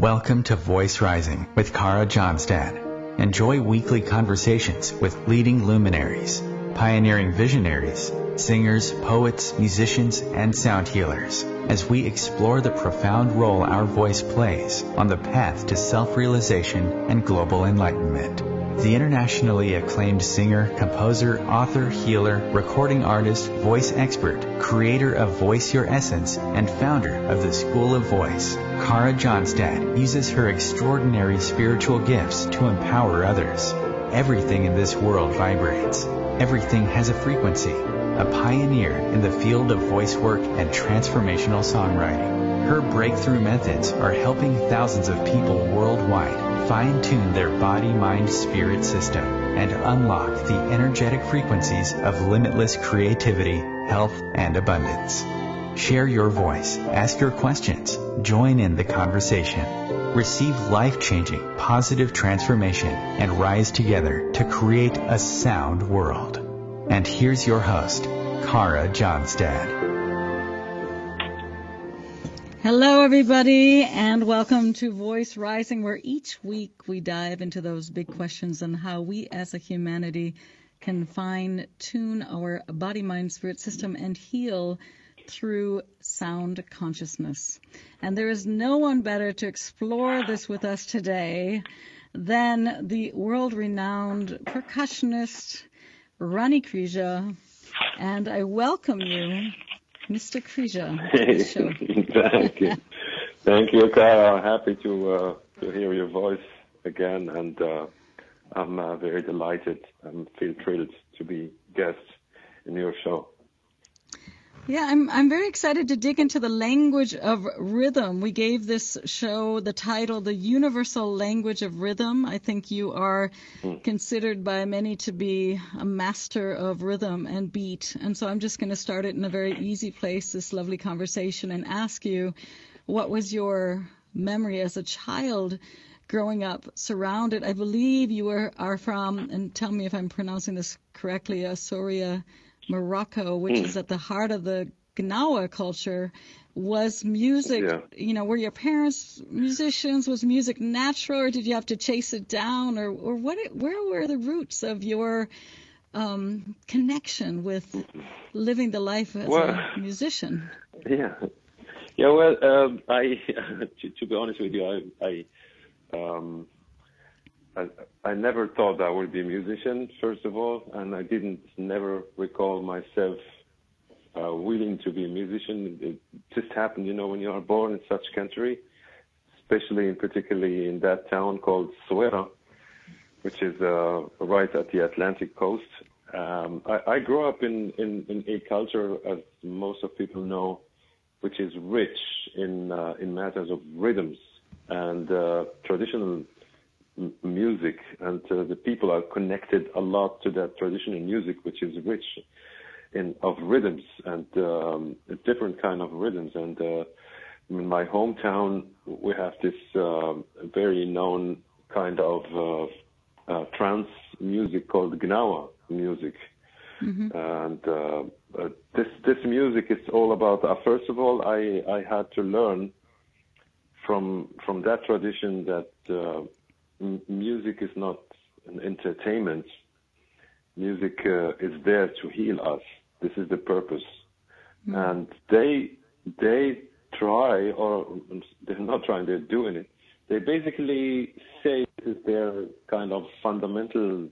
Welcome to Voice Rising with Kara Johnstad. Enjoy weekly conversations with leading luminaries, pioneering visionaries, singers, poets, musicians, and sound healers as we explore the profound role our voice plays on the path to self-realization and global enlightenment. The internationally acclaimed singer, composer, author, healer, recording artist, voice expert, creator of Voice Your Essence, and founder of the School of Voice, Kara Johnstad uses her extraordinary spiritual gifts to empower others. Everything in this world vibrates. Everything has a frequency. A pioneer in the field of voice work and transformational songwriting. Her breakthrough methods are helping thousands of people worldwide fine-tune their body-mind-spirit system and unlock the energetic frequencies of limitless creativity, health, and abundance. Share your voice, ask your questions, join in the conversation. Receive life-changing, positive transformation and rise together to create a sound world. And here's your host, Kara Johnstad. Hello, everybody, and welcome to Voice Rising, where each week we dive into those big questions on how we as a humanity can fine-tune our body, mind, spirit system and heal through sound consciousness. And there is no one better to explore this with us today than the world-renowned percussionist, Ronnie Krzyża. And I welcome you, Mr. Krzyża, to the show. Thank you. Thank you, Kara. Happy to hear your voice again, and I'm very delighted and feel thrilled to be guest in your show. Yeah, I'm very excited to dig into the language of rhythm. We gave this show the title, The Universal Language of Rhythm. I think you are considered by many to be a master of rhythm and beat. And so I'm just going to start it in a very easy place, this lovely conversation, and ask you, what was your memory as a child growing up surrounded? I believe you are from, and tell me if I'm pronouncing this correctly, Soria, Morocco, which is at the heart of the Gnawa culture. Was music, were your parents musicians? Was music natural, or did you have to chase it down? Or where were the roots of your connection with living the life as a musician? Well, I to be honest with you, I never thought I would be a musician, first of all, and I never recall myself willing to be a musician. It just happened, when you are born in such country, particularly in that town called Essaouira, which is right at the Atlantic coast. I grew up in a culture, as most of people know, which is rich in matters of rhythms and traditional music, and the people are connected a lot to that traditional music, which is rich of rhythms and different kind of rhythms. And in my hometown, we have this very known kind of trance music called Gnawa music. Mm-hmm. And this music is all about. First of all, I had to learn from that tradition that. Music is not an entertainment. Music is there to heal us. This is the purpose. Mm. And they try, or they're not trying, they're doing it. They basically say this is their kind of fundamental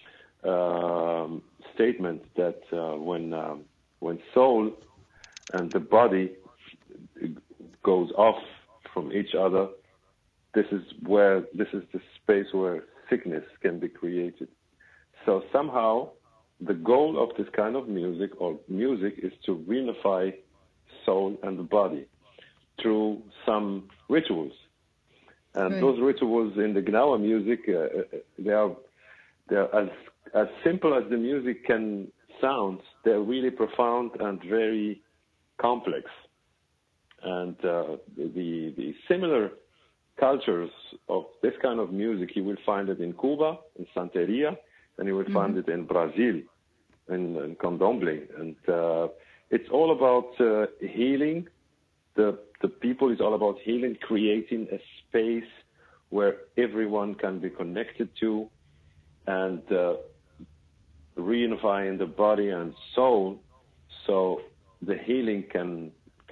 statement that when soul and the body goes off from each other, this is the space where sickness can be created. So somehow the goal of this kind of music is to reunify soul and the body through some rituals. And those rituals in the Gnawa music, they're as simple as the music can sound. They're really profound and very complex. And the similar cultures of this kind of music, you will find it in Cuba, in Santeria, and you will find it in Brazil, in Candomblé. And it's all about healing. The people is all about healing, creating a space where everyone can be connected to, and reunifying the body and soul, so the healing can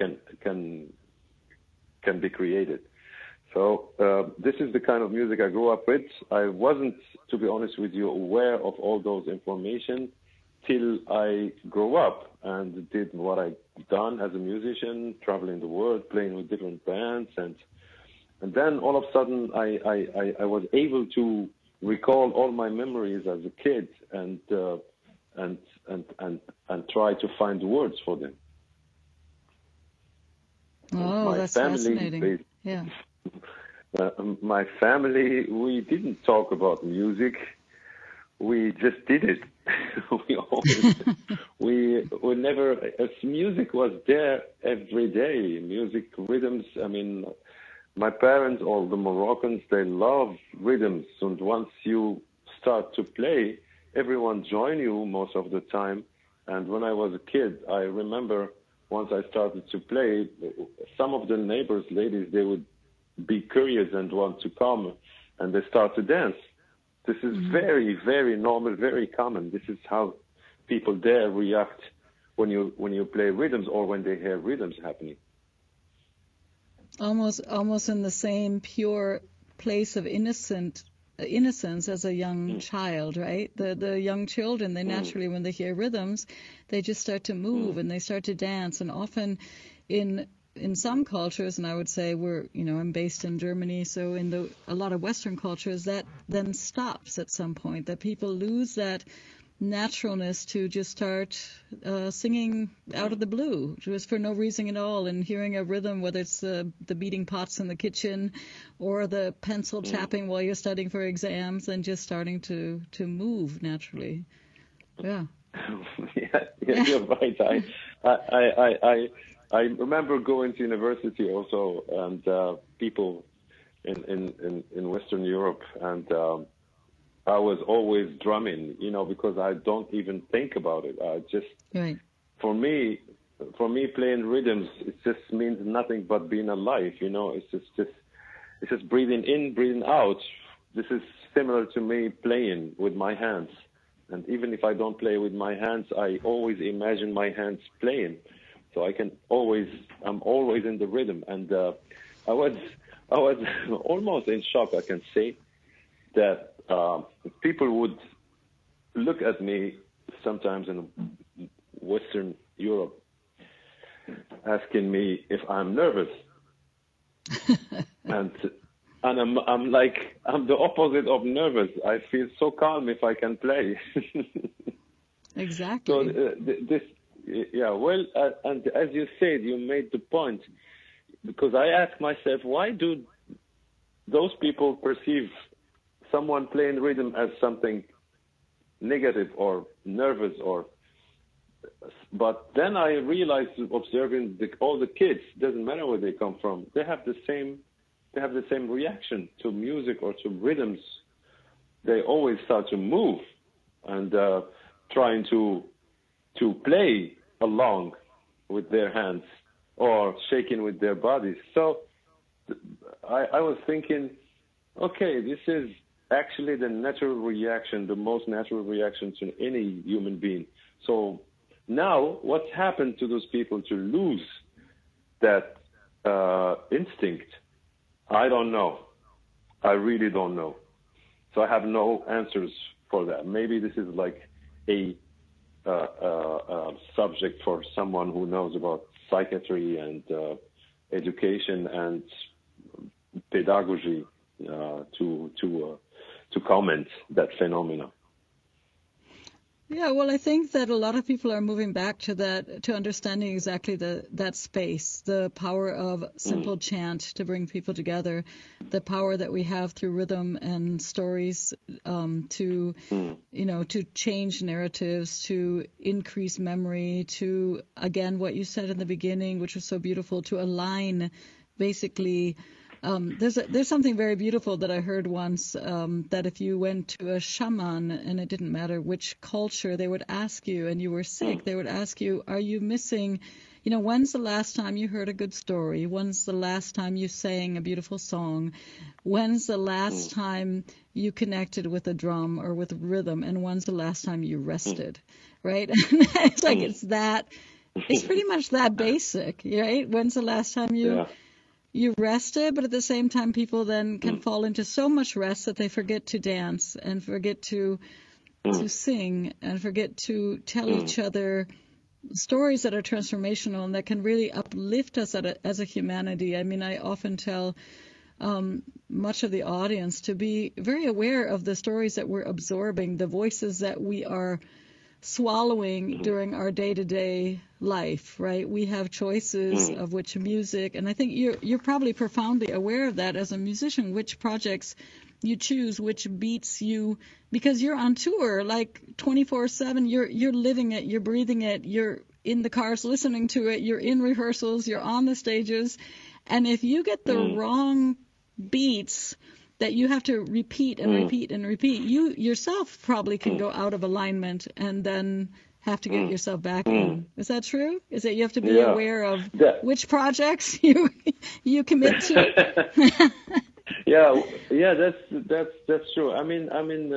be created. So this is the kind of music I grew up with. I wasn't, to be honest with you, aware of all those information till I grew up and did what I've done as a musician, traveling the world, playing with different bands, and then all of a sudden I was able to recall all my memories as a kid and try to find words for them. Oh, that's fascinating. Yeah. My family, we didn't talk about music. We just did it. we never. Music was there every day. Music, rhythms. I mean, my parents, all the Moroccans, they love rhythms. And once you start to play, everyone join you most of the time. And when I was a kid, I remember once I started to play, some of the neighbors, ladies, they would be curious and want to come, and they start to dance. This is very, very normal, very common. This is how people there react when you play rhythms or when they hear rhythms happening. Almost in the same pure place of innocence as a young child, right? The young children, they naturally, when they hear rhythms, they just start to move and they start to dance. And often in some cultures, and I would say I'm based in Germany, so in a lot of Western cultures, that then stops at some point, that people lose that naturalness to just start singing out of the blue, just for no reason at all, and hearing a rhythm, whether it's the beating pots in the kitchen or the pencil tapping while you're studying for exams, and just starting to move naturally. Yeah. Yeah, you're right. I remember going to university also, and people in Western Europe, and I was always drumming, because I don't even think about it. I just, right. For me, playing rhythms, it just means nothing but being alive. It's just breathing in, breathing out. This is similar to me playing with my hands. And even if I don't play with my hands, I always imagine my hands playing. So I'm always in the rhythm. And I was almost in shock, I can say, that people would look at me sometimes in Western Europe, asking me if I'm nervous. and I'm like, I'm the opposite of nervous. I feel so calm if I can play. Exactly. So this. Yeah, well, and as you said, you made the point, because I ask myself, why do those people perceive someone playing rhythm as something negative or nervous, but then I realized, observing all the kids, doesn't matter where they come from, they have the same reaction to music or to rhythms. They always start to move and trying to play along with their hands or shaking with their bodies. So I was thinking, okay, this is actually the natural reaction, the most natural reaction to any human being. So now what's happened to those people to lose that instinct? I don't know. I really don't know. So I have no answers for that. Maybe this is like a subject for someone who knows about psychiatry and education and pedagogy to comment that phenomena. Yeah, well, I think that a lot of people are moving back to understanding exactly that space, the power of simple chant to bring people together, the power that we have through rhythm and stories to change narratives, to increase memory, to, again, what you said in the beginning, which was so beautiful, to align basically. There's something very beautiful that I heard once, that if you went to a shaman, and it didn't matter which culture, they would ask you, and you were sick, they would ask you, are you missing when's the last time you heard a good story? When's the last time you sang a beautiful song? When's the last time you connected with a drum or with rhythm? And when's the last time you rested? Right? It's like it's pretty much that basic, right? When's the last time you rested? But at the same time, people then can fall into so much rest that they forget to dance and forget to sing and forget to tell each other stories that are transformational and that can really uplift us as a humanity. I mean, I often tell much of the audience to be very aware of the stories that we're absorbing, the voices that we are swallowing during our day-to-day life, right? We have choices of which music, and I think you're probably profoundly aware of that as a musician, which projects you choose, which beats you, because you're on tour like 24/7. You're living it, you're breathing it, you're in the cars listening to it, you're in rehearsals, you're on the stages, and if you get the wrong beats that you have to repeat and repeat and repeat, you yourself probably can go out of alignment and then have to get yourself back in. Is that true? Is that you have to be aware of which projects you commit to? Yeah, that's true. I mean,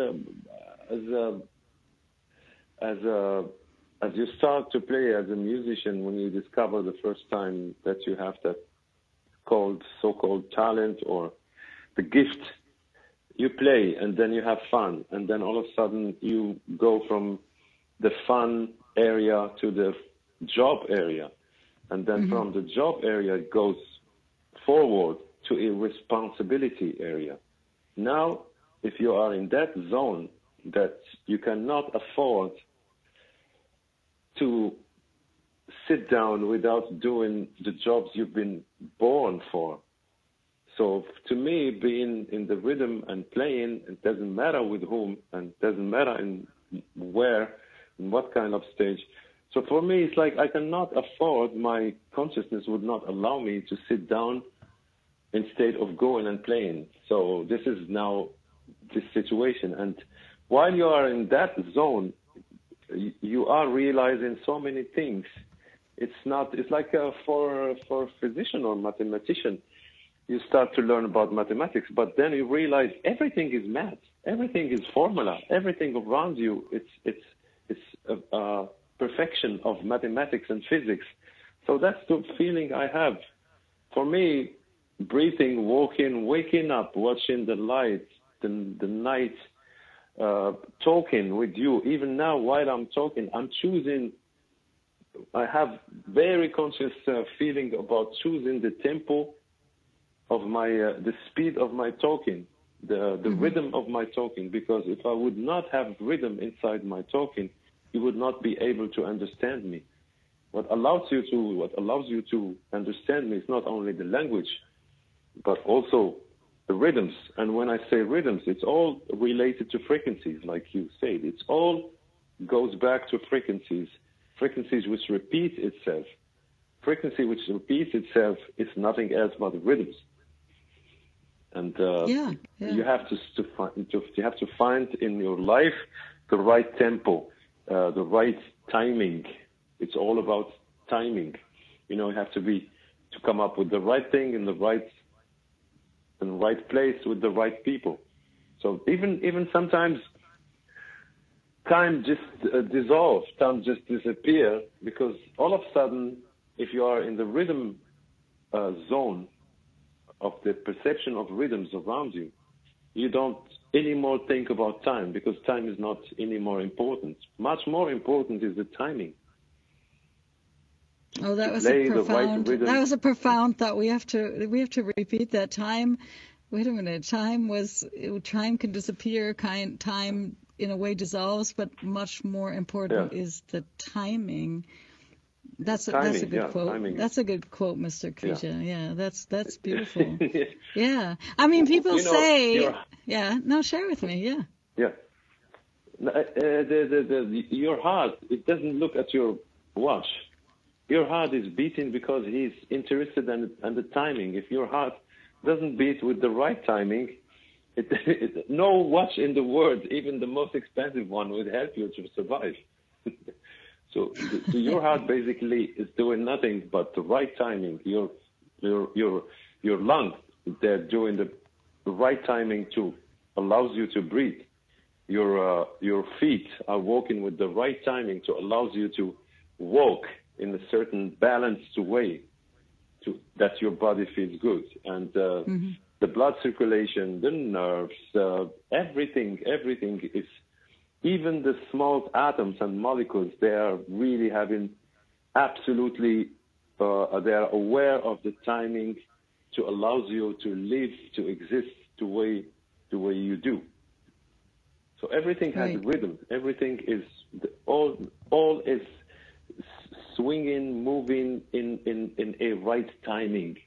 as you start to play as a musician, when you discover the first time that you have that so-called talent or the gift, you play and then you have fun, and then all of a sudden you go from the fun area to the job area, and then from the job area it goes forward to a responsibility area. Now, if you are in that zone that you cannot afford to sit down without doing the jobs you've been born for. So to me, being in the rhythm and playing, it doesn't matter with whom, and doesn't matter in where, in what kind of stage. So for me, it's like I cannot afford, my consciousness would not allow me to sit down instead of going and playing. So this is now this situation. And while you are in that zone, you are realizing so many things. It's like for a physician or mathematician, you start to learn about mathematics, but then you realize everything is math, everything is formula, everything around you, it's a perfection of mathematics and physics. So that's the feeling I have. For me, breathing, walking, waking up, watching the light, the night, talking with you. Even now, while I'm talking, I'm choosing. I have very conscious feeling about choosing the tempo of my, the speed of my talking, the rhythm of my talking. Because if I would not have rhythm inside my talking, you would not be able to understand me. What allows you to understand me is not only the language, but also the rhythms. And when I say rhythms, it's all related to frequencies, like you said. It's all goes back to frequencies which repeat itself. Frequency which repeats itself is nothing else but rhythms. And you have to find in your life the right tempo, the right timing. It's all about timing. You have to come up with the right thing in the right place with the right people. So even sometimes time just dissolves, time just disappears, because all of a sudden, if you are in the rhythm zone of the perception of rhythms around you, you don't anymore think about time, because time is not anymore important. Much more important is the timing. Oh, that was a profound. That was a profound thought. We have to repeat that. Time. Wait a minute. Time can disappear. Time in a way dissolves, but much more important is the timing. That's a good quote. Timing. That's a good quote, Mr. Krejci. Yeah, that's beautiful. Yeah. I mean, people say. No, share with me. Yeah. Yeah. Your heart, it doesn't look at your watch. Your heart is beating because he's interested in the timing. If your heart doesn't beat with the right timing, no watch in the world, even the most expensive one, would help you to survive. So your heart basically is doing nothing but the right timing. Your lungs, they're doing the right timing to allows you to breathe. Your feet are walking with the right timing to allows you to walk in a certain balanced way that your body feels good. And the blood circulation, the nerves, everything is, even the small atoms and molecules, they are really having absolutely, they are aware of the timing to allows you to live, to exist the way you do. So everything has rhythm. Everything is, all is swinging, moving in a right timing.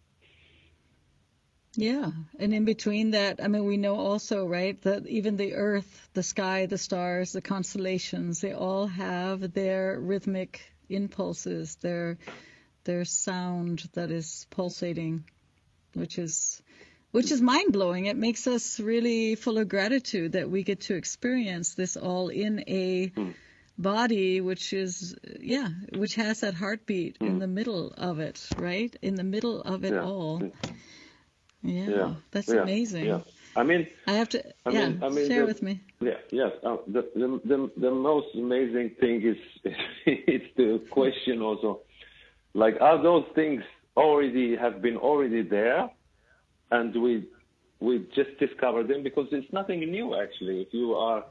Yeah, and in between that, I mean, we know also, right, that even the earth, the sky, the stars, the constellations, they all have their rhythmic impulses, their sound that is pulsating, which is mind-blowing. It makes us really full of gratitude that we get to experience this all in a body which has that heartbeat in the middle of it, right? In the middle of it all. Yeah, that's amazing. Yeah. I mean, I have to. Share with me. Yeah, yes. The most amazing thing is it's the question also, like, are those things have been already there, and we just discovered them? Because it's nothing new, actually. If you are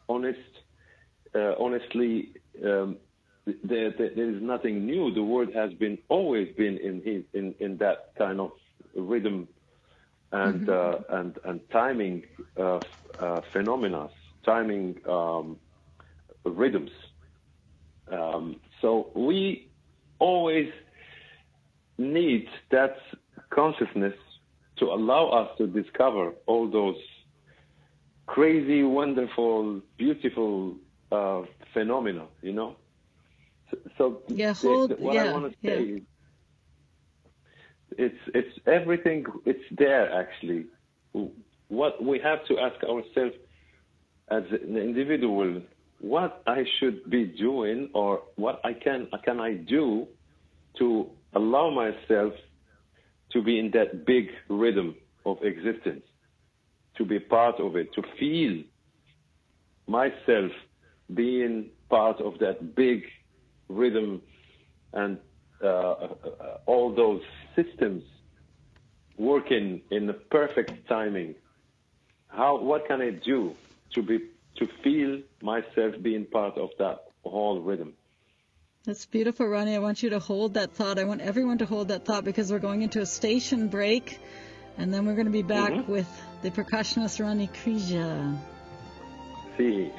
honestly, there is nothing new. The world has always been in that kind of rhythm and timing phenomena, timing rhythms. So we always need that consciousness to allow us to discover all those crazy, wonderful, beautiful phenomena, you know. So what I want to say is, it's everything. It's there, actually. What we have to ask ourselves as an individual, what I should be doing, or what can I do to allow myself to be in that big rhythm of existence, to be part of it, to feel myself being part of that big rhythm, and all those systems working in the perfect timing. What can I do to feel myself being part of that whole rhythm? That's beautiful, Ronnie. I want you to hold that thought. I want everyone to hold that thought, because we're going into a station break, and then we're going to be back with the percussionist Ronnie Krija. See.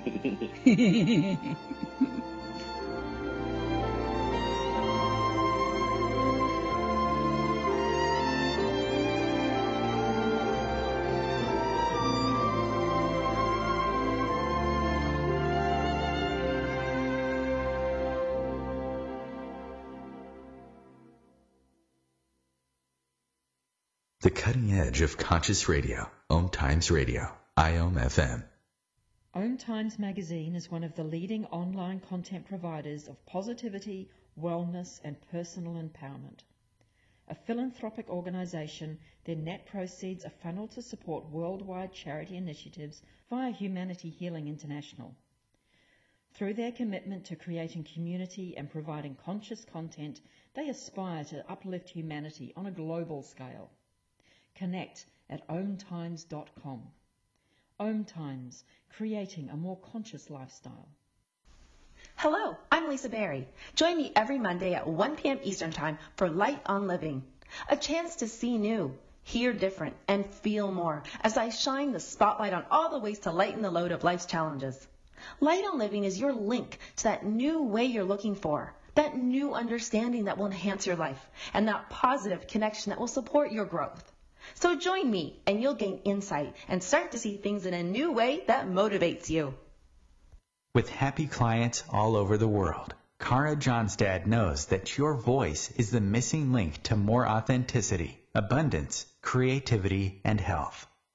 The cutting edge of conscious radio. Om Times Radio. IOM FM. Om Times Magazine is one of the leading online content providers of positivity, wellness, and personal empowerment. A philanthropic organization, their net proceeds are funneled to support worldwide charity initiatives via Humanity Healing International. Through their commitment to creating community and providing conscious content, they aspire to uplift humanity on a global scale. Connect at omtimes.com. Om Times, creating a more conscious lifestyle. Hello, I'm Lisa Berry. Join me every Monday at 1 p.m. Eastern Time for Light on Living, a chance to see new, hear different, and feel more as I shine the spotlight on all the ways to lighten the load of life's challenges. Light on Living is your link to that new way you're looking for, that new understanding that will enhance your life, and that positive connection that will support your growth. So join me, and you'll gain insight and start to see things in a new way that motivates you. With happy clients all over the world, Kara Johnstad knows that your voice is the missing link to more authenticity, abundance, creativity, and health.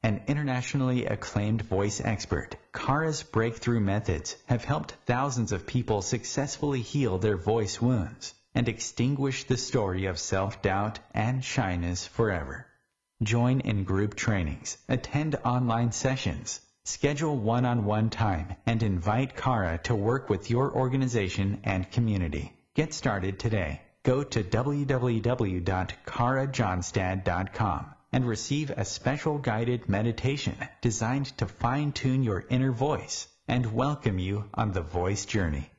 an internationally acclaimed voice expert, Kara's breakthrough methods have helped thousands of people successfully heal their voice wounds and extinguish the story of self-doubt and shyness forever. Join in group trainings, attend online sessions, schedule one-on-one time, and invite Kara to work with your organization and community. Get started today. Go to www.karajohnstad.com and receive a special guided meditation designed to fine-tune your inner voice and welcome you on the voice journey.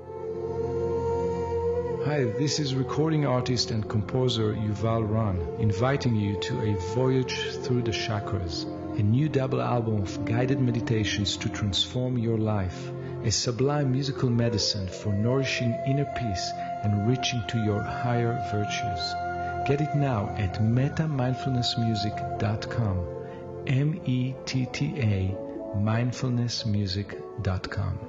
Hi, this is recording artist and composer Yuval Ran, inviting you to a voyage through the chakras, a new double album of guided meditations to transform your life, a sublime musical medicine for nourishing inner peace and reaching to your higher virtues. Get it now at metamindfulnessmusic.com, METTA mindfulnessmusic.com.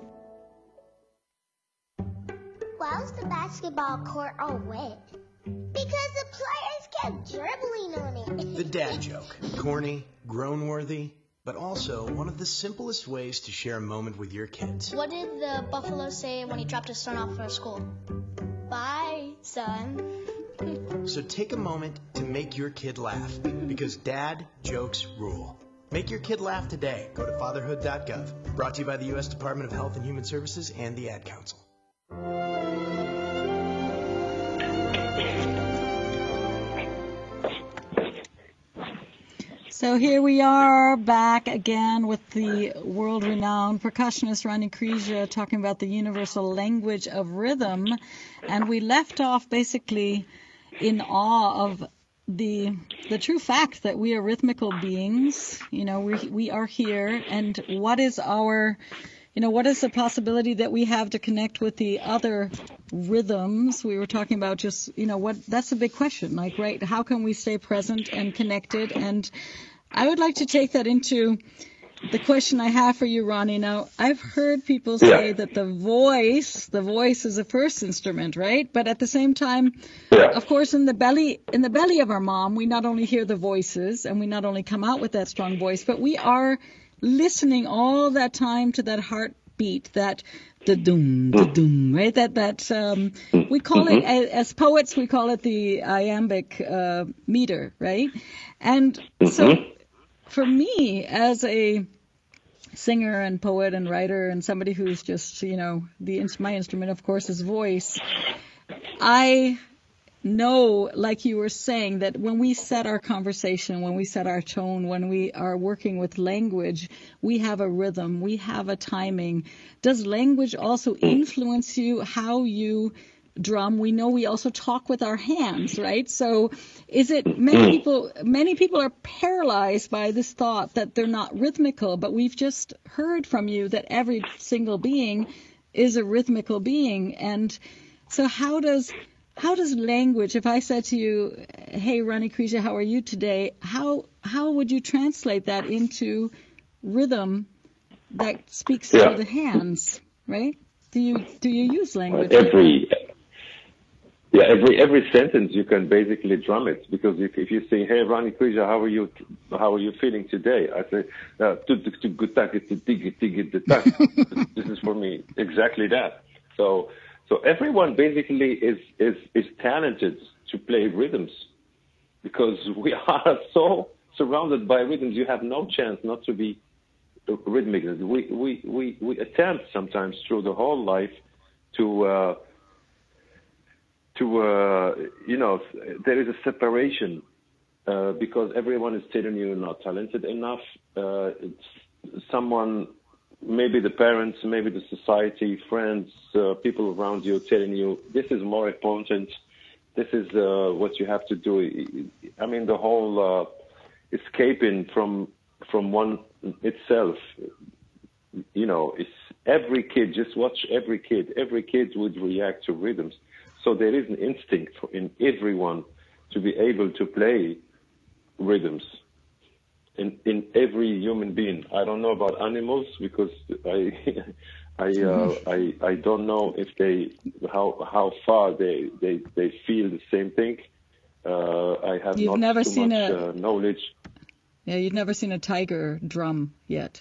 Why was the basketball court all wet? Because the players kept dribbling on it. The dad joke. Corny, groan-worthy, but also one of the simplest ways to share a moment with your kids. What did the buffalo say when he dropped his son off for school? Bye, son. So take a moment to make your kid laugh, because dad jokes rule. Make your kid laugh today. Go to fatherhood.gov. Brought to you by the U.S. Department of Health and Human Services and the Ad Council. So here we are back again with the world-renowned percussionist Ronnie Krzyzia talking about the universal language of rhythm. And we left off basically in awe of the true fact that we are rhythmical beings. You know, we are here, and what is our, what is the possibility that we have to connect with the other rhythms? We were talking about just, that's a big question. Like, right, how can we stay present and connected? And I would like to take that into the question I have for you, Ronnie. Now, I've heard people say that the voice is the first instrument, right? But at the same time, of course, in the belly of our mom, we not only hear the voices and we not only come out with that strong voice, but we are listening all that time to that heartbeat, that da-dum, right? That we call it, as poets, we call it the iambic meter, right? And so for me, as a singer and poet and writer and somebody who's just, my instrument, of course, is voice, I know, like you were saying, that when we set our conversation, when we set our tone, when we are working with language, we have a rhythm, we have a timing. Does language also influence you, how you drum? We know we also talk with our hands, right? So is it, many people are paralyzed by this thought that they're not rhythmical, but we've just heard from you that every single being is a rhythmical being. And so how does language, if I said to you, hey, Ronnie Krzyzia, how are you today? How would you translate that into rhythm that speaks through the hands, right? Do you use language? Every sentence you can basically drum it, because if you say, hey, Ronnie Krzyzia, how are you feeling today? I say, this is for me exactly that. So everyone basically is talented to play rhythms, because we are so surrounded by rhythms. You have no chance not to be rhythmic. We attempt sometimes through the whole life to there is a separation because everyone is telling you you're not talented enough. Someone, maybe the parents, maybe the society, friends, people around you telling you this is more important. This is what you have to do. I mean, the whole escaping from one itself. It's every kid. Just watch every kid. Every kid would react to rhythms. So there is an instinct in everyone to be able to play rhythms in every human being. I don't know about animals, because I don't know if how far they feel the same thing. I have You've not never too seen much knowledge. Yeah, you've never seen a tiger drum yet.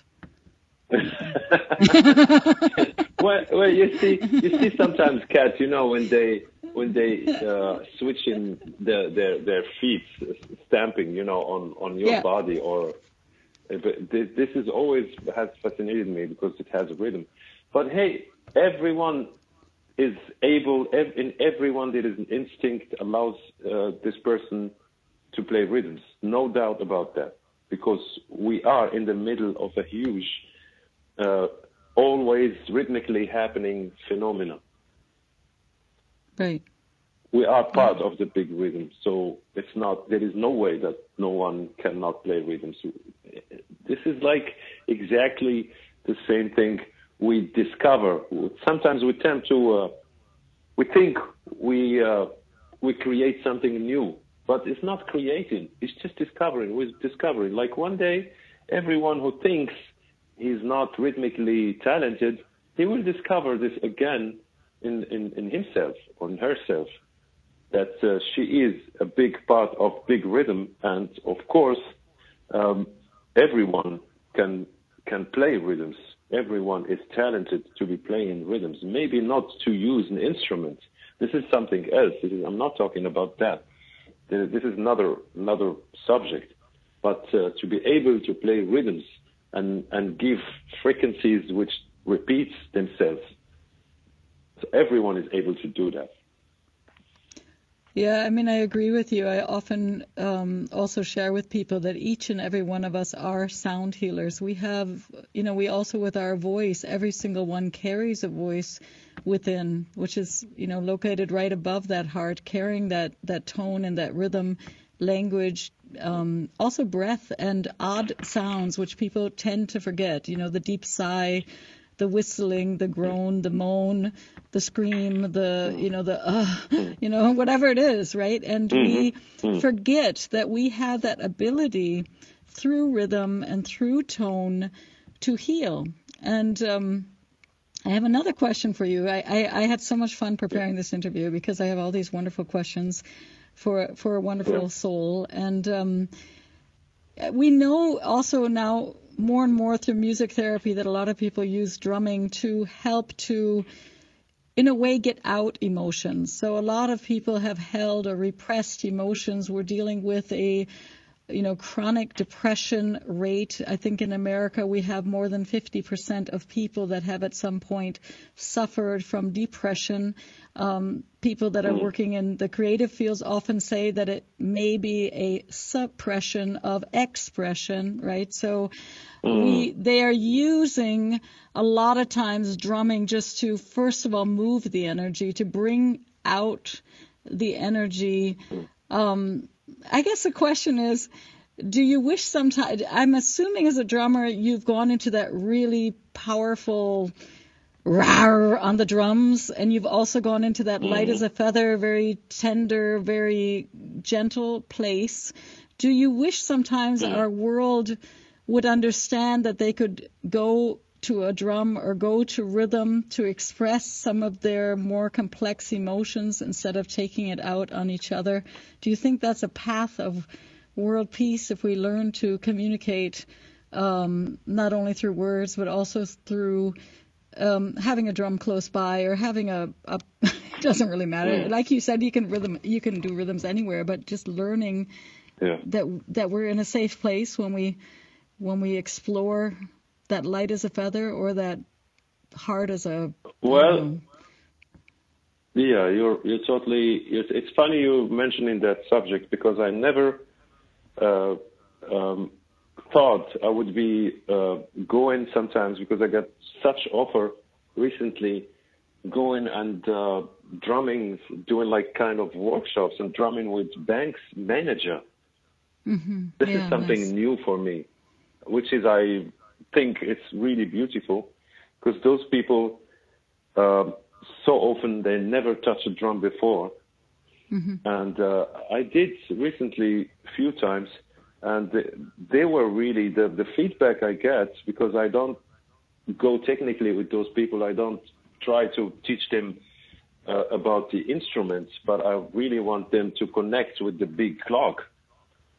Well, you see sometimes cats, when they switch in their feet stamping, on your body, or but this is always has fascinated me because it has a rhythm. But hey, everyone is able, in everyone there is an instinct allows this person to play rhythms, no doubt about that, because we are in the middle of a huge, always rhythmically happening phenomenon. Right. We are part of the big rhythm, so there is no way that no one cannot play rhythms. This is like exactly the same thing we discover. Sometimes we tend to, we think we create something new, but it's not creating. It's just discovering. We're discovering. Like one day, everyone who thinks he's not rhythmically talented, he will discover this again in himself or in herself, that she is a big part of big rhythm. And of course, everyone can play rhythms. Everyone is talented to be playing rhythms. Maybe not to use an instrument. This is something else. I'm not talking about that. This is another subject. But to be able to play rhythms and give frequencies which repeats themselves. So everyone is able to do that. Yeah, I mean, I agree with you. I often also share with people that each and every one of us are sound healers. We have, we also with our voice, every single one carries a voice within, which is, located right above that heart, carrying that tone and that rhythm, language, also breath and odd sounds, which people tend to forget, the deep sigh, the whistling, the groan, the moan, the scream, whatever it is, right? And we forget that we have that ability through rhythm and through tone to heal. And I have another question for you. I had so much fun preparing this interview because I have all these wonderful questions for a wonderful soul. And we know also now more and more through music therapy that a lot of people use drumming to help to, in a way, get out emotions. So a lot of people have held or repressed emotions. We're dealing with a, chronic depression rate. I think in America we have more than 50% of people that have at some point suffered from depression. People that are working in the creative fields often say that it may be a suppression of expression, right? So they are using a lot of times drumming just to, first of all, move the energy, to bring out the energy. I guess the question is, do you wish sometimes, I'm assuming as a drummer, you've gone into that really powerful rawr on the drums, and you've also gone into that light as a feather, very tender, very gentle place. Do you wish sometimes our world would understand that they could go to a drum or go to rhythm to express some of their more complex emotions instead of taking it out on each other? Do you think that's a path of world peace if we learn to communicate not only through words but also through having a drum close by or having a it doesn't really matter. Like you said, you can do rhythms anywhere, but just learning that we're in a safe place when we explore that light as a feather or that heart as a... Well, yeah, you're totally... It's funny you mentioning that subject because I never thought I would be going sometimes, because I got such offer recently, going and drumming, doing like kind of workshops and drumming with banks manager. This is something new for me, which is, I think it's really beautiful, because those people so often they never touched a drum before. And I did recently a few times, and they were really the feedback I get, because I don't go technically with those people. I don't try to teach them about the instruments, but I really want them to connect with the big clock.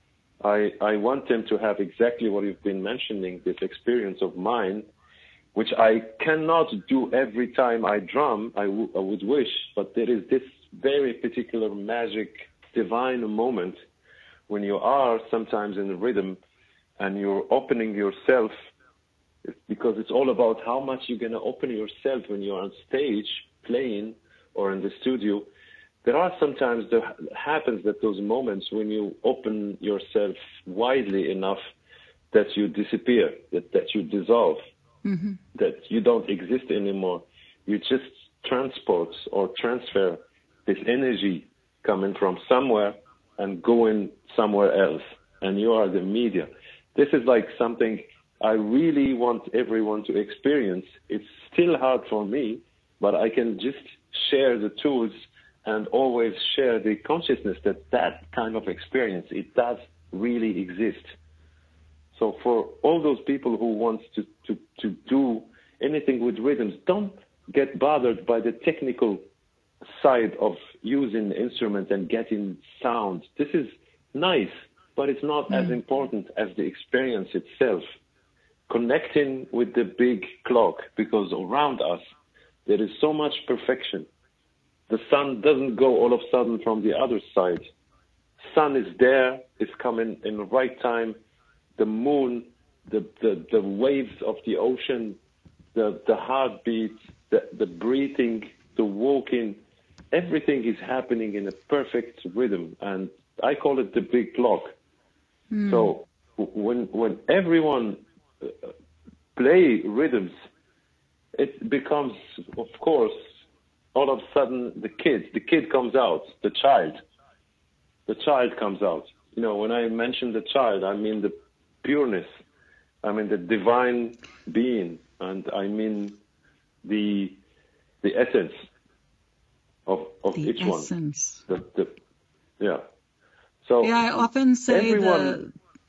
I want them to have exactly what you've been mentioning, this experience of mine, which I cannot do every time I drum. I would wish, but there is this very particular magic, divine moment when you are sometimes in the rhythm and you're opening yourself, because it's all about how much you're going to open yourself when you're on stage playing or in the studio. There are sometimes happens that those moments when you open yourself widely enough that you disappear, that you dissolve, that you don't exist anymore. You just transport or transfer this energy coming from somewhere and going somewhere else, and you are the media. This is like something I really want everyone to experience. It's still hard for me, but I can just share the tools and always share the consciousness that that kind of experience, it does really exist. So for all those people who want to do anything with rhythms, don't get bothered by the technical side of using the instrument and getting sound. This is nice, but it's not as important as the experience itself. Connecting with the big clock, because around us there is so much perfection. The sun doesn't go all of a sudden from the other side. Sun is there, it's coming in the right time. The moon, the waves of the ocean, the heartbeat, the breathing, the walking, everything is happening in a perfect rhythm, and I call it the big clock. So when everyone play rhythms, it becomes, of course, all of a sudden the kid comes out, the child comes out. You know, when I mention the child, I mean the pureness, I mean the divine being, and I mean the essence of each essence. One. Yeah. So yeah, I often say everyone,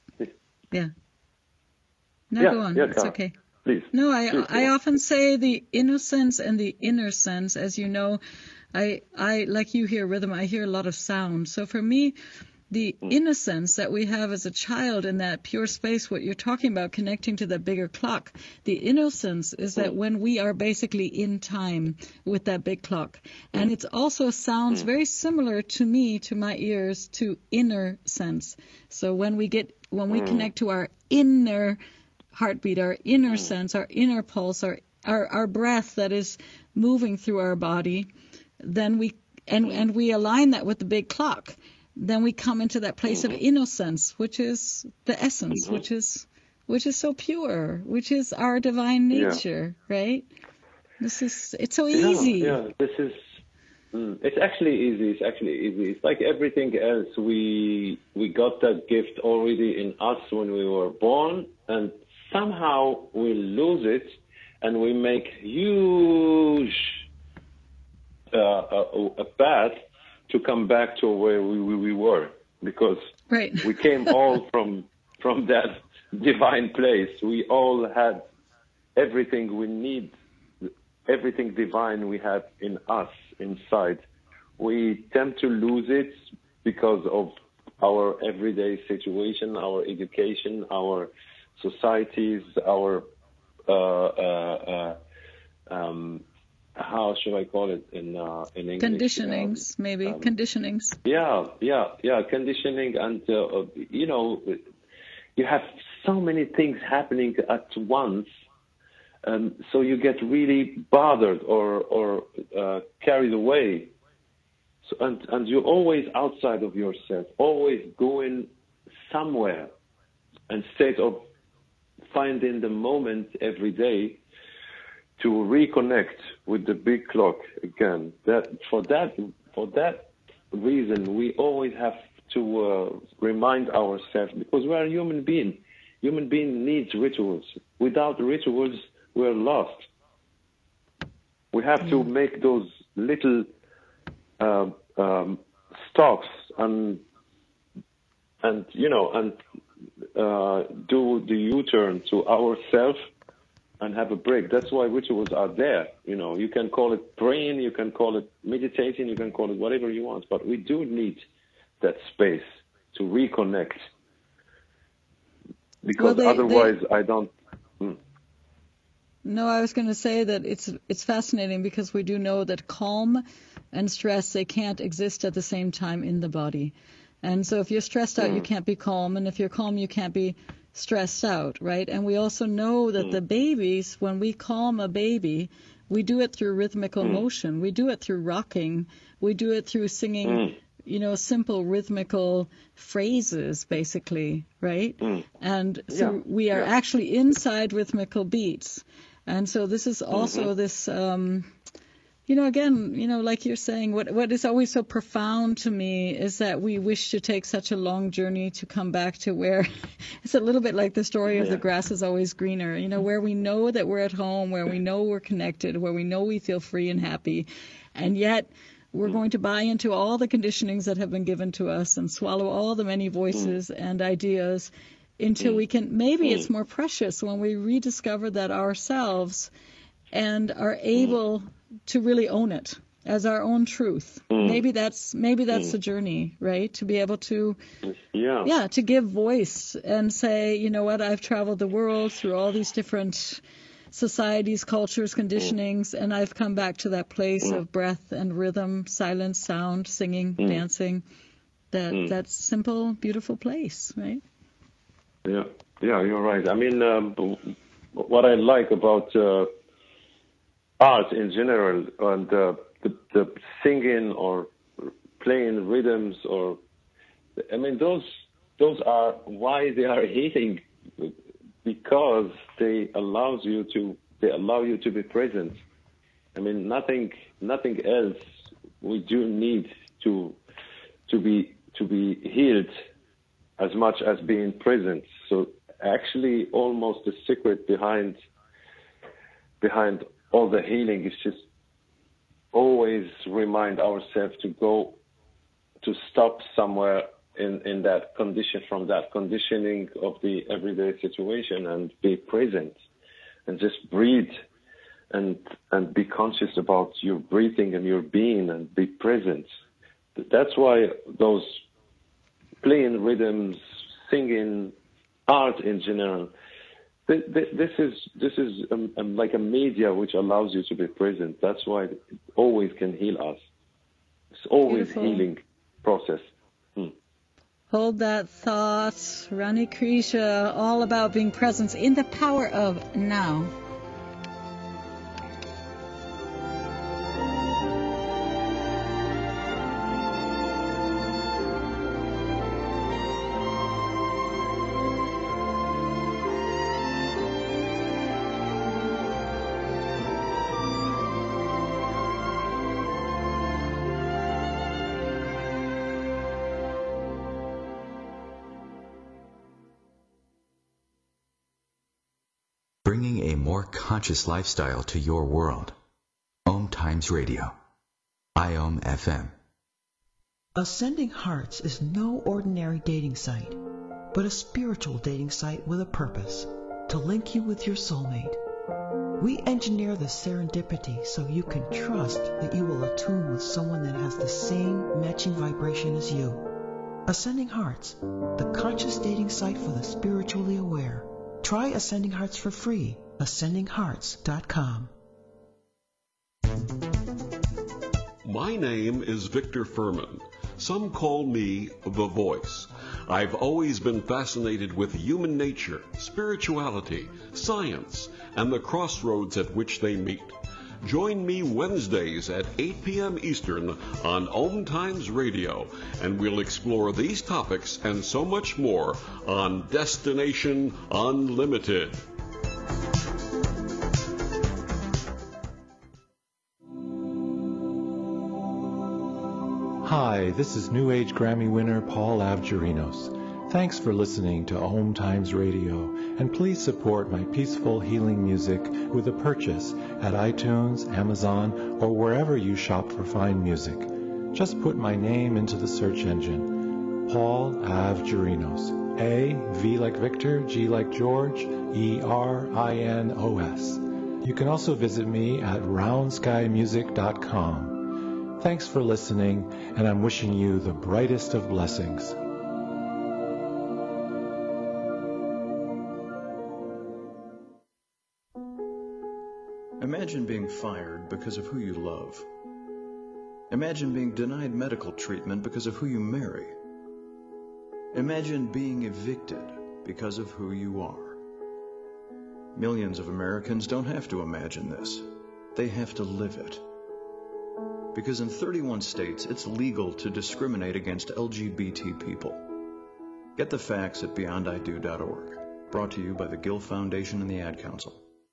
go on. It's okay. Please. No, I often say the innocence and the inner sense. As you know, I like you hear rhythm, I hear a lot of sound. So for me, the innocence that we have as a child in that pure space, what you're talking about, connecting to that bigger clock, the innocence is that when we are basically in time with that big clock. And it also sounds very similar to me, to my ears, to inner sense. So when we connect to our inner heartbeat, our inner sense, our inner pulse, our breath that is moving through our body, then we align that with the big clock. Then we come into that place of innocence, which is the essence, which is so pure, which is our divine nature, right? It's so easy. Yeah, it's actually easy. It's like everything else. We got that gift already in us when we were born, and somehow we lose it, and we make huge a path to come back to where we were, because we came all from that divine place. We all had everything we need, everything divine we had in us, inside. We tend to lose it because of our everyday situation, our education, our societies, our how should I call it in English? Conditionings, maybe. Conditionings. Yeah, conditioning, and you have so many things happening at once, so you get really bothered or carried away. So, and you're always outside of yourself, always going somewhere, instead of finding the moment every day to reconnect with the big clock again. For that reason, we always have to remind ourselves, because we are a human being. Human being needs rituals. Without rituals, we're lost. We have to make those little stops and do the U-turn to ourselves and have a break. That's why rituals are there. You can call it praying, you can call it meditating, you can call it whatever you want, but we do need that space to reconnect because otherwise I don't. No, I was going to say that it's fascinating because we do know that calm and stress, they can't exist at the same time in the body. And so if you're stressed out, you can't be calm. And if you're calm, you can't be stressed out, right? And we also know that the babies, when we calm a baby, we do it through rhythmical motion. We do it through rocking. We do it through singing, simple rhythmical phrases, basically, right? And so we are actually inside rhythmical beats. And so this is also this, again, like you're saying, what is always so profound to me is that we wish to take such a long journey to come back to where it's a little bit like the story of the grass is always greener, where we know that we're at home, where we know we're connected, where we know we feel free and happy. And yet we're going to buy into all the conditionings that have been given to us and swallow all the many voices and ideas until we can, maybe it's more precious when we rediscover that ourselves and are able to really own it as our own truth. Maybe that's the journey, right? To be able to, to give voice and say, you know what, I've traveled the world through all these different societies, cultures, conditionings, and I've come back to that place of breath and rhythm, silence, sound, singing, dancing, that simple, beautiful place, right? Yeah, you're right. I mean, what I like about art in general and the singing or playing rhythms, those are why they are healing, because they allow you to be present. I mean, nothing else. We do need to be healed as much as being present. So actually, almost the secret behind all the healing is just always remind ourselves to stop somewhere in that condition, from that conditioning of the everyday situation, and be present and just breathe and be conscious about your breathing and your being and be present. That's why those playing rhythms, singing, art in general, this is like a media which allows you to be present. That's why it always can heal us. It's always healing process. Hold that thought. Rani Krisha, all about being present in the power of now. Bringing a more conscious lifestyle to your world. Om Times Radio. IOM FM. Ascending Hearts is no ordinary dating site, but a spiritual dating site with a purpose, to link you with your soulmate. We engineer the serendipity so you can trust that you will attune with someone that has the same matching vibration as you. Ascending Hearts, the conscious dating site for the spiritually aware. Try Ascending Hearts for free. AscendingHearts.com. My name is Victor Furman. Some call me The Voice. I've always been fascinated with human nature, spirituality, science, and the crossroads at which they meet. Join me Wednesdays at 8 p.m. Eastern on Om Times Radio, and we'll explore these topics and so much more on Destination Unlimited. Hi, this is New Age Grammy winner Paul Avgerinos. Thanks for listening to Om Times Radio, and please support my peaceful healing music with a purchase at iTunes, Amazon, or wherever you shop for fine music. Just put my name into the search engine, Paul Avgerinos. A, V like Victor, G like George, E-R-I-N-O-S. You can also visit me at roundskymusic.com. Thanks for listening, and I'm wishing you the brightest of blessings. Imagine being fired because of who you love. Imagine being denied medical treatment because of who you marry. Imagine being evicted because of who you are. Millions of Americans don't have to imagine this. They have to live it. Because in 31 states, it's legal to discriminate against LGBT people. Get the facts at beyondido.org. Brought to you by the Gill Foundation and the Ad Council.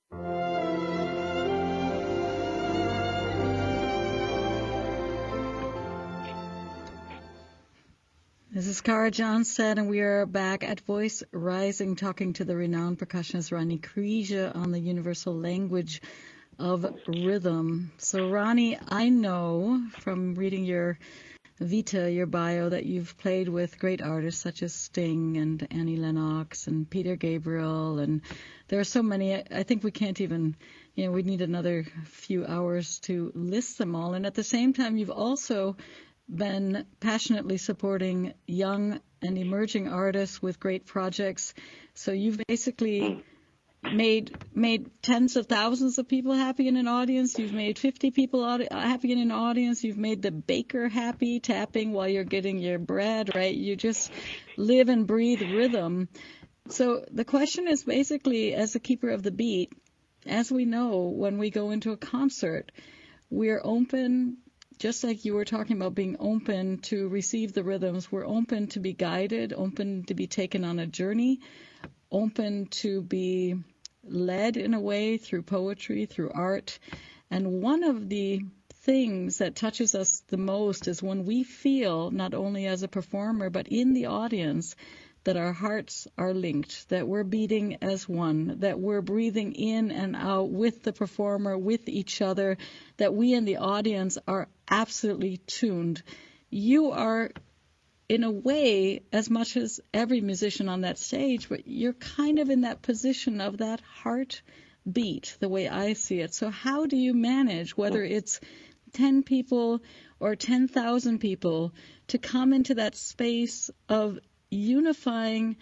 This is Kara Johnstad, and we are back at Voice Rising talking to the renowned percussionist Ronnie Krieger on the universal language of rhythm. So, Ronnie, I know from reading your Vita, your bio, that you've played with great artists such as Sting and Annie Lennox and Peter Gabriel, and there are so many. I think we can't even, we need another few hours to list them all. And at the same time, you've also been passionately supporting young and emerging artists with great projects. So you've basically made tens of thousands of people happy in an audience. You've made 50 people happy in an audience. You've made the baker happy, tapping while you're getting your bread, right? You just live and breathe rhythm. So the question is basically, as a keeper of the beat, as we know, when we go into a concert, we're open. Just like you were talking about being open to receive the rhythms, we're open to be guided, open to be taken on a journey, open to be led in a way through poetry, through art. And one of the things that touches us the most is when we feel, not only as a performer, but in the audience, that our hearts are linked, that we're beating as one, that we're breathing in and out with the performer, with each other, that we in the audience are absolutely tuned. You are, in a way, as much as every musician on that stage, but you're kind of in that position of that heartbeat, the way I see it. So how do you manage, whether it's 10 people or 10,000 people, to come into that space of unifying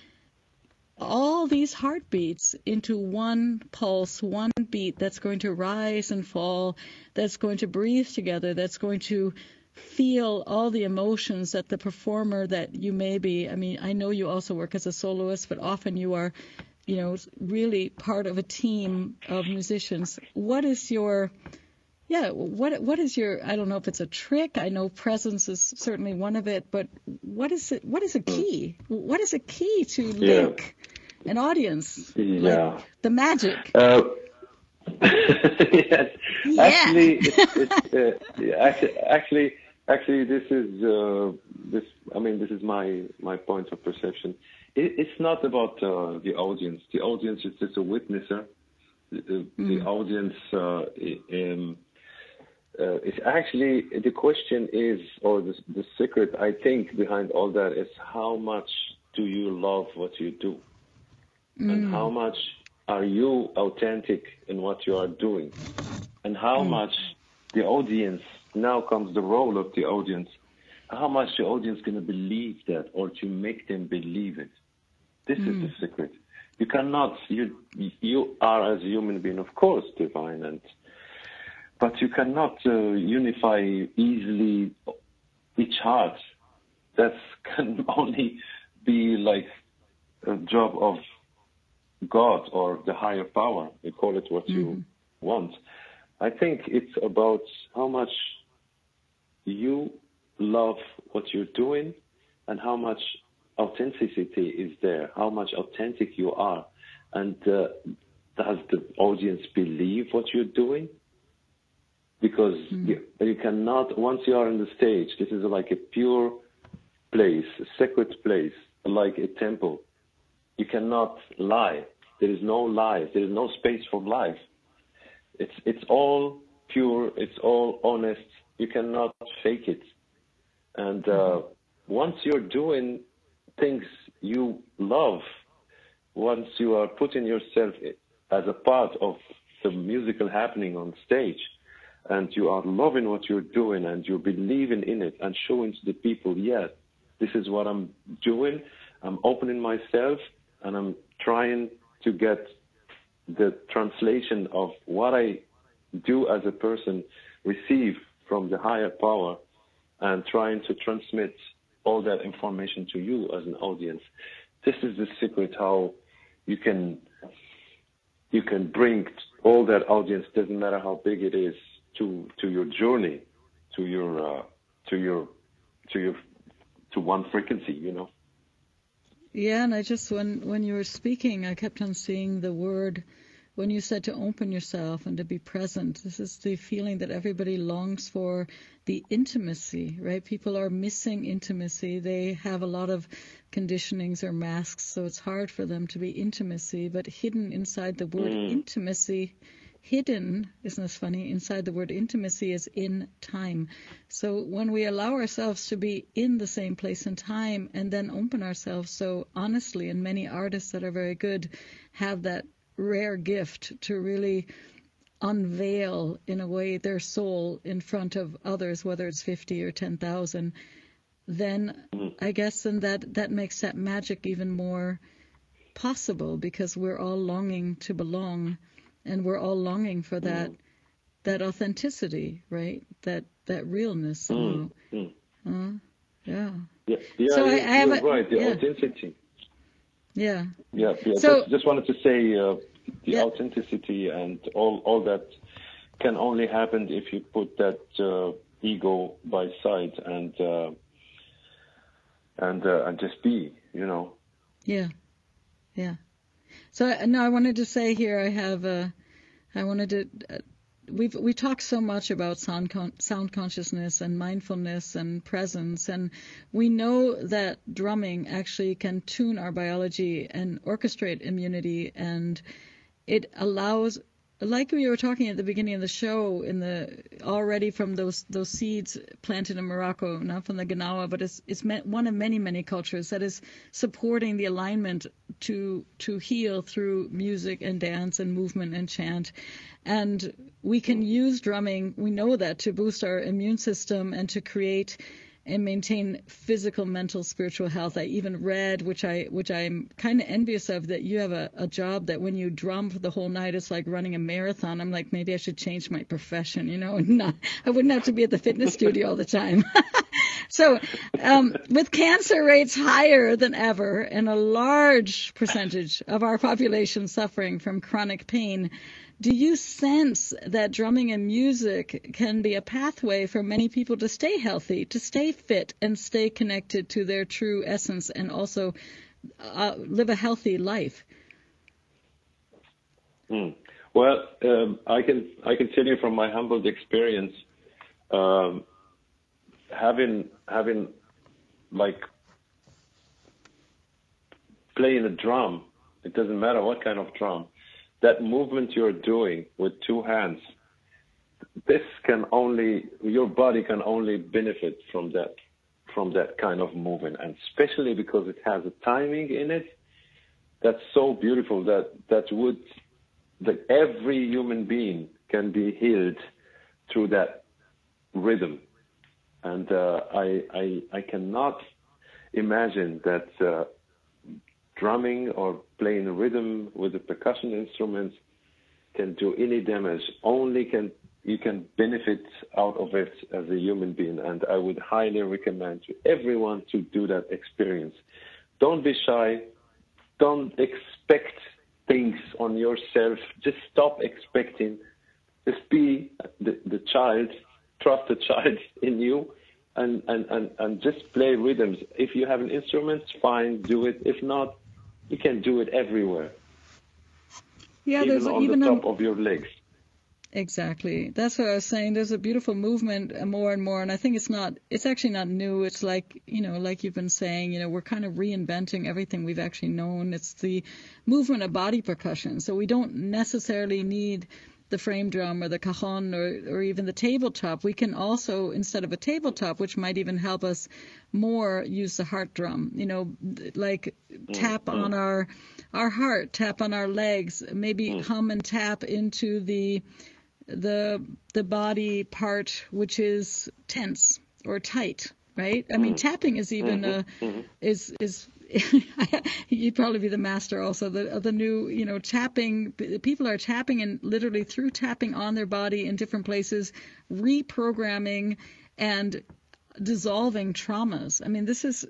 all these heartbeats into one pulse, one beat that's going to rise and fall, that's going to breathe together, that's going to feel all the emotions that the performer that you may be. I mean, I know you also work as a soloist, but often you are, really part of a team of musicians. What is your what is your, I don't know if it's a trick, I know presence is certainly one of it, but what is it? What is a key? What is a key to link an audience? Yeah. Like the magic. Yes. Yeah. Actually, this is my point of perception. It's not about the audience. The audience is just a witnesser. The audience it's actually, the question is, or the secret, I think, behind all that is how much do you love what you do? And how much are you authentic in what you are doing? And how much the audience, now comes the role of the audience, how much the audience going to believe that, or to make them believe it? This is the secret. You cannot, you are as a human being, of course, divine, but you cannot unify easily each heart. That can only be like a job of God or the higher power. You call it what you want. I think it's about how much you love what you're doing and how much authenticity is there, how much authentic you are. And does the audience believe what you're doing? Because you cannot, once you are on the stage, this is like a pure place, a sacred place, like a temple. You cannot lie. There is no lies. There is no space for lies. It's all pure. It's all honest. You cannot fake it. And once you're doing things you love, once you are putting yourself as a part of the musical happening on stage, and you are loving what you're doing and you're believing in it and showing to the people, yes, this is what I'm doing. I'm opening myself and I'm trying to get the translation of what I do as a person receive from the higher power and trying to transmit all that information to you as an audience. This is the secret how you can bring all that audience, doesn't matter how big it is, to your journey, to one frequency, you know. Yeah, and I just, when you were speaking, I kept on seeing the word, when you said to open yourself and to be present. This is the feeling that everybody longs for, the intimacy, right? People are missing intimacy. They have a lot of conditionings or masks, so it's hard for them to be intimacy. But hidden inside the word intimacy, hidden, isn't this funny, inside the word intimacy is in time. So when we allow ourselves to be in the same place and time and then open ourselves so honestly, and many artists that are very good have that rare gift to really unveil in a way their soul in front of others, whether it's 50 or 10,000, then I guess then that makes that magic even more possible, because we're all longing to belong, and we're all longing for that authenticity, right? That realness. Yeah. So I have you're right. The authenticity. Yeah. So just wanted to say the authenticity and all that can only happen if you put that ego by side and just be, you know. Yeah. So no, I wanted to say here, we talk so much about sound consciousness and mindfulness and presence, and we know that drumming actually can tune our biology and orchestrate immunity, and it allows, like we were talking at the beginning of the show, already from those seeds planted in Morocco, not from the Gnawa, but it's one of many cultures that is supporting the alignment to heal through music and dance and movement and chant. And we can use drumming, we know that, to boost our immune system and to create and maintain physical, mental, spiritual health. I even read, which I'm kind of envious of, that you have a job that when you drum for the whole night, it's like running a marathon. I'm like, maybe I should change my profession, you know, and I wouldn't have to be at the fitness studio all the time. So with cancer rates higher than ever and a large percentage of our population suffering from chronic pain, do you sense that drumming and music can be a pathway for many people to stay healthy, to stay fit, and stay connected to their true essence, and also live a healthy life? Well, I can tell you from my humbled experience, having like playing a drum, it doesn't matter what kind of drum, that movement you're doing with two hands, your body can only benefit from that kind of movement, and especially because it has a timing in it that's so beautiful that every human being can be healed through that rhythm. And I cannot imagine that drumming or playing a rhythm with the percussion instruments can do any damage. You can benefit out of it as a human being, and I would highly recommend to everyone to do that experience. Don't be shy. Don't expect things on yourself. Just stop expecting. Just be the child. Trust the child in you, and just play rhythms. If you have an instrument, fine, do it. If not, you can do it everywhere. Yeah, even on the top of your legs. Exactly. That's what I was saying. There's a beautiful movement more and more, and I think it's actually not new. It's like, like you've been saying, we're kind of reinventing everything we've actually known. It's the movement of body percussion. So we don't necessarily need the frame drum or the cajon or even the tabletop. We can also, instead of a tabletop, which might even help us more, use the heart drum, like tap on our heart, tap on our legs, maybe hum and tap into the body part which is tense or tight, right? I mean, tapping is even is you'd probably be the master also of the new, tapping. People are tapping, and literally through tapping on their body in different places, reprogramming and dissolving traumas. I mean, this is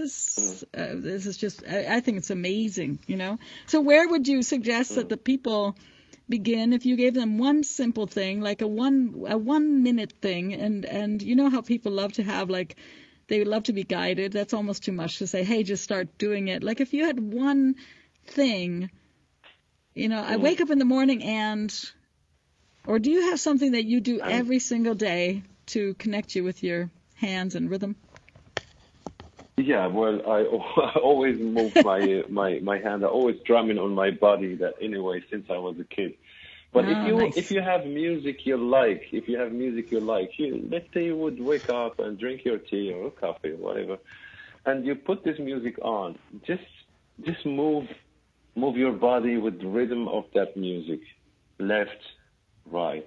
just, I think it's amazing, So where would you suggest that the people begin if you gave them one simple thing, like a 1 minute thing, and you know how people love to have, like, they love to be guided. That's almost too much to say, hey, just start doing it. Like, if you had one thing, I wake up in the morning or do you have something that you do every single day to connect you with your hands and rhythm? Yeah, well, I always move my hand. I always drumming on my body. That anyway, since I was a kid. But if you have music you like, let's say you would wake up and drink your tea or coffee or whatever, and you put this music on. Just move your body with the rhythm of that music, left, right,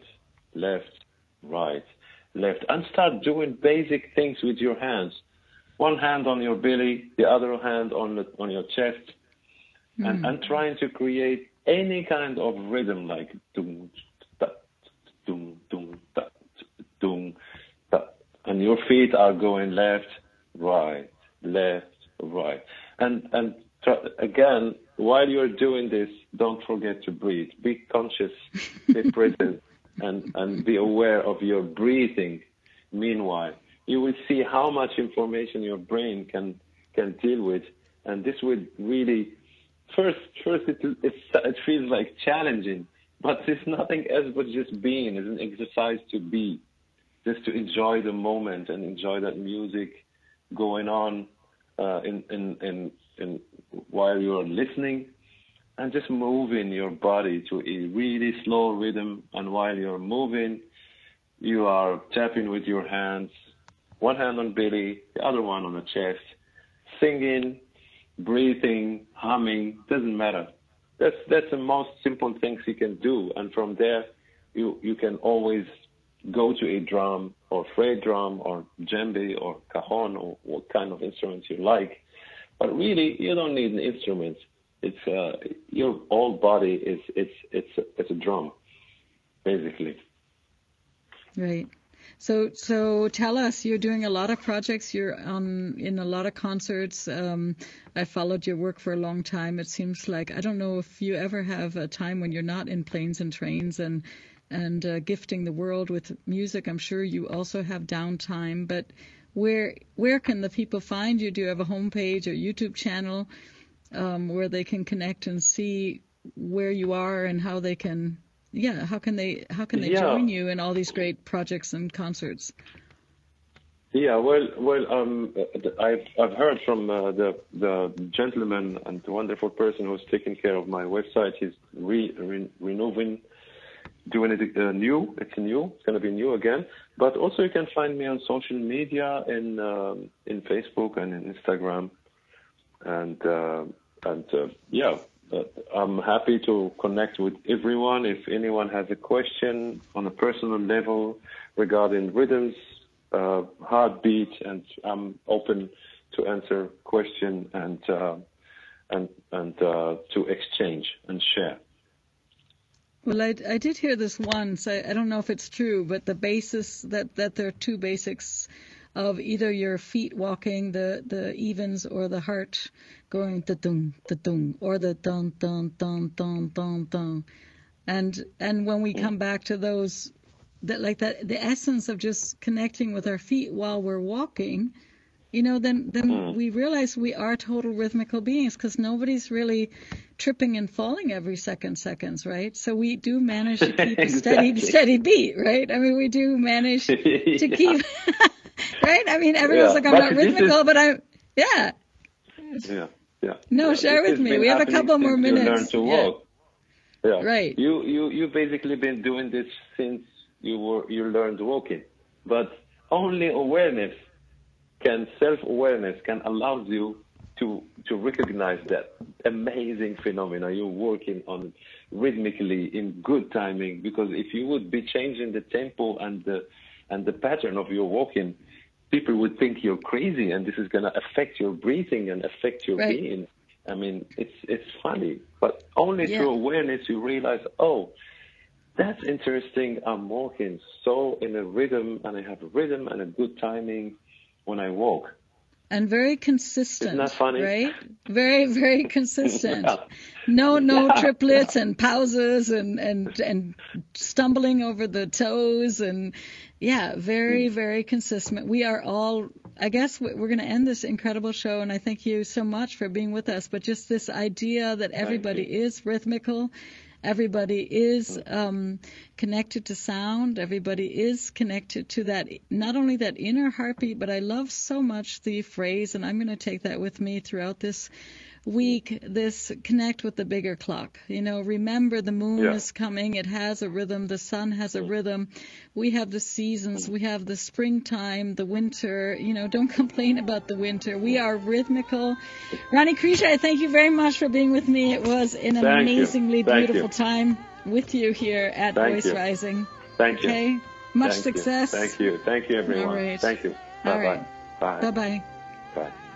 and start doing basic things with your hands. One hand on your belly, the other hand on your chest, and trying to create any kind of rhythm, like doom, da, doom, doom, da, doom, da. And your feet are going left, right, and again, while you're doing this, don't forget to breathe. Be conscious, be present, and be aware of your breathing. Meanwhile, you will see how much information your brain can deal with, and this would really first it feels like challenging, but it's nothing else but just being. It's an exercise to be, just to enjoy the moment and enjoy that music going on in while you're listening, and just moving your body to a really slow rhythm. And while you're moving, you are tapping with your hands. One hand on belly, the other one on the chest, singing, breathing, humming, doesn't matter. That's the most simple things you can do. And from there, you can always go to a drum or fret drum or djembe or cajon or what kind of instruments you like. But really, you don't need an instrument. It's your whole body it's a drum, basically. Right. So tell us, you're doing a lot of projects. You're in a lot of concerts. I followed your work for a long time. It seems like, I don't know if you ever have a time when you're not in planes and trains and gifting the world with music. I'm sure you also have downtime. But where can the people find you? Do you have a homepage or YouTube channel where they can connect and see where you are and how they can? Yeah, how can they join you in all these great projects and concerts? Yeah, well, I've heard from the gentleman and the wonderful person who's taking care of my website. He's renewing, doing it new. It's going to be new again. But also you can find me on social media in Facebook and in Instagram, I'm happy to connect with everyone. If anyone has a question on a personal level regarding rhythms, heartbeat, and I'm open to answer questions and to exchange and share. Well, I did hear this once. I don't know if it's true, but the basis that there are two basics of either your feet walking, the evens, or the heart going da-dung, da-dung, or the dun, dun, dun, dun, dun, dun. And when we come back to those, the essence of just connecting with our feet while we're walking, then we realize we are total rhythmical beings, because nobody's really tripping and falling every seconds, right? So we do manage to keep a steady beat, right? I mean, we do manage to keep... Right? I mean, everyone's like, I'm not rhythmical, but I'm, yeah. Yeah. No, share with me. We have a couple more minutes. You learn to walk. Yeah. Right. You basically been doing this since you learned walking, but only self-awareness can allow you to recognize that amazing phenomena you're working on rhythmically in good timing. Because if you would be changing the tempo and the pattern of your walking, people would think you're crazy, and this is going to affect your breathing and affect your being. I mean, it's funny, but only through awareness you realize, oh, that's interesting. I'm walking so in a rhythm, and I have a rhythm and a good timing when I walk. And very consistent. Isn't that funny? Right? Very, very consistent. No triplets and pauses and stumbling over the toes and very, very consistent. We are all, I guess we're going to end this incredible show, and I thank you so much for being with us, but just this idea that everybody is rhythmical. Everybody is connected to sound. Everybody is connected to that, not only that inner heartbeat, but I love so much the phrase, and I'm going to take that with me throughout this week, this connect with the bigger clock. You know, remember the moon is coming. It has a rhythm. The sun has a rhythm. We have the seasons. We have the springtime, the winter. You know, don't complain about the winter. We are rhythmical. Ronnie Krisha, I thank you very much for being with me. It was an amazingly beautiful time with you here at Voice Rising. Thank you. Okay? Much success. Thank you. Thank you, everyone. All right. Thank you. Bye-bye. All right. Bye. Bye-bye. Bye.